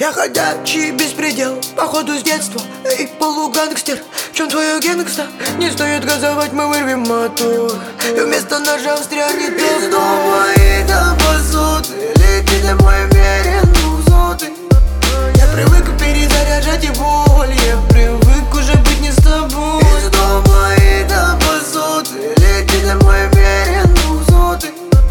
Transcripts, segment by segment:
Я ходячий беспредел, походу с детства. Эй, полугангстер, в чем твоя гангста? Не стоит газовать, мы вырвем мотор, и вместо ножа встрянет из дома. И до позуты, лети домой мерен двухсотый. Я привык перезаряжать и боль, я привык уже быть не с тобой. Из дома и до позуты, лети домой мерен двухсотый.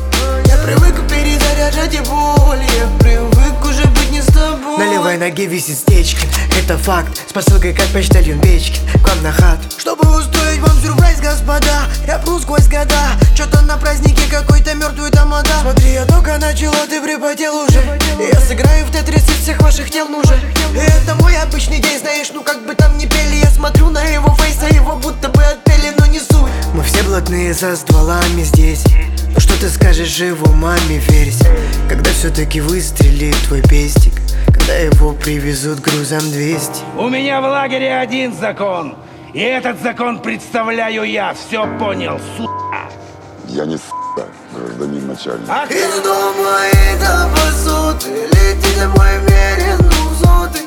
Я привык перезаряжать и боль, я привык уже быть не с тобой. На левой ноге висит стечка, это факт. С посылкой как почтальон Печкин к вам на хату, чтобы устроить вам сюрприз, господа. Я пру сквозь года, чё-то на празднике какой-то мертвый тамада. Смотри, я только начал, а ты припотел уже. Я сыграю в тетрис из всех ваших тел нужен. И это мой обычный день, знаешь, ну как бы там ни пели. Я смотрю на его фейс, а его будто бы отпели, но не суть. мы все блатные со стволами здесь. Ну что ты скажешь живу маме, верься, когда все-таки выстрелит твой пестик, когда его привезут грузом 200. У меня в лагере один закон, и этот закон представляю я. Все понял, сука? Я не с***а, гражданин начальник. Из дома и до позуты, лети домой мерен двухсотый.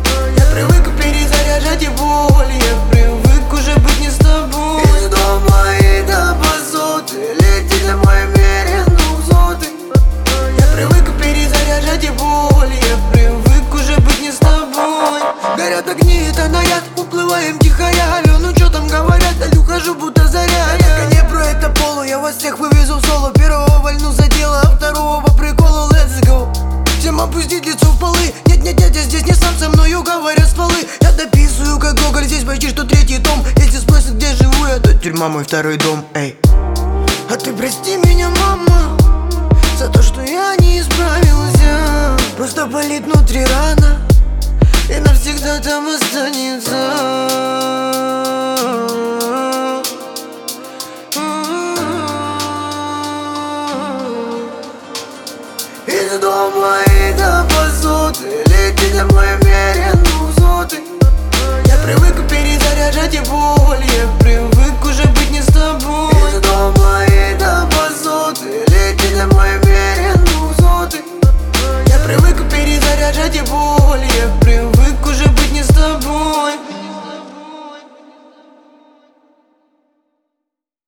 Я привык перезаряжать и боль, я привык уже быть не с тобой. Из дома и до позуты, лети домой мерен двухсотый. Я привык перезаряжать и боль, я привык уже быть не с тобой. Горят огни, это на яд, уплываем тихоря. Ну чё там говорят, даль ухожу будто заря. Я не про это полу, я вас всех вывезу в соло. Первого вольну за дело, а второго по приколу, let's go. Всем опустить лицо в полы. Нет, я здесь не сам, со мною говорят стволы. Я дописываю как Гоголь, здесь почти что третий том. Если спросят, где живу я, то Тюрьма мой второй дом, эй. а ты прости меня, мама, за то, что я не исправился. Просто болит внутри рана, и навсегда там останется. Из дома и до позуты, лети домой мерен двухсотый. Я привык перезаряжать и боль, я привык уже быть не с тобой. Из дома и до позуты, лети домой